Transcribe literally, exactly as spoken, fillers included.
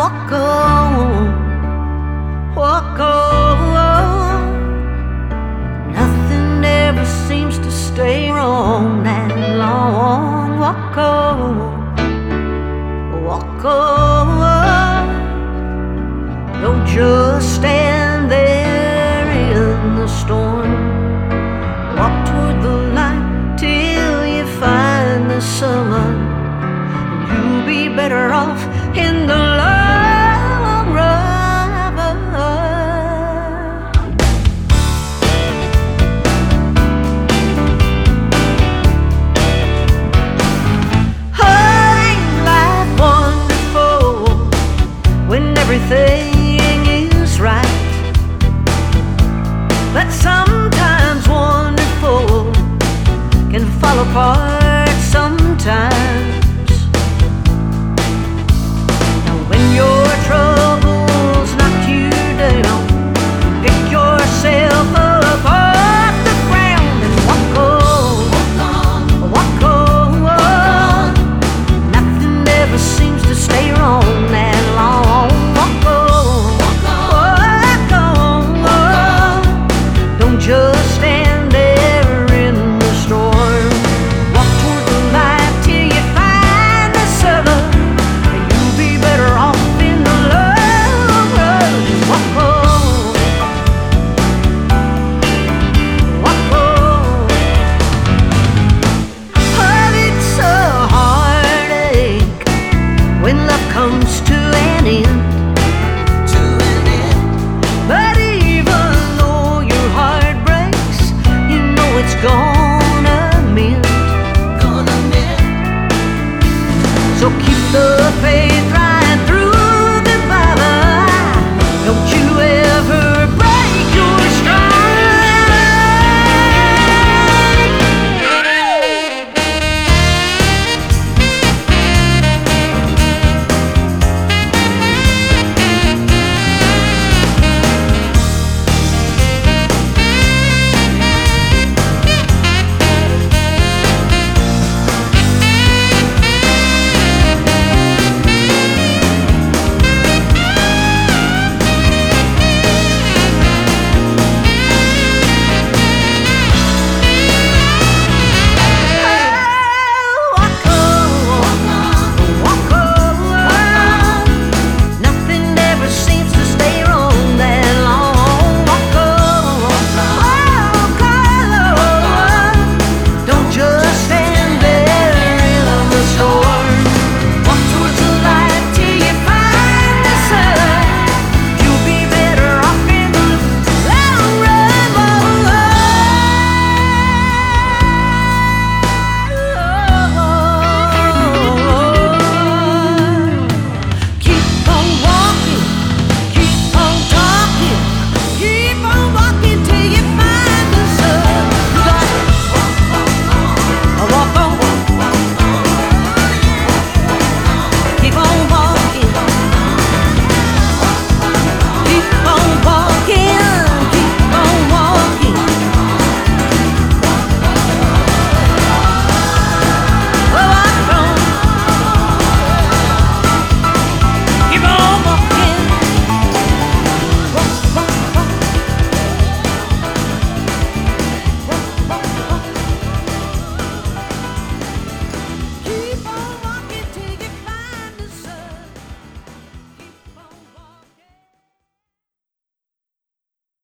walk on, walk on. Nothing ever seems to stay wrong that long. Walk on, walk on. Don't just stand there in the storm. Walk toward the light till you find the sun, and you'll be better off in the long run. Ain't life wonderful when everything is right? But sometimes wonderful can fall apart sometimes.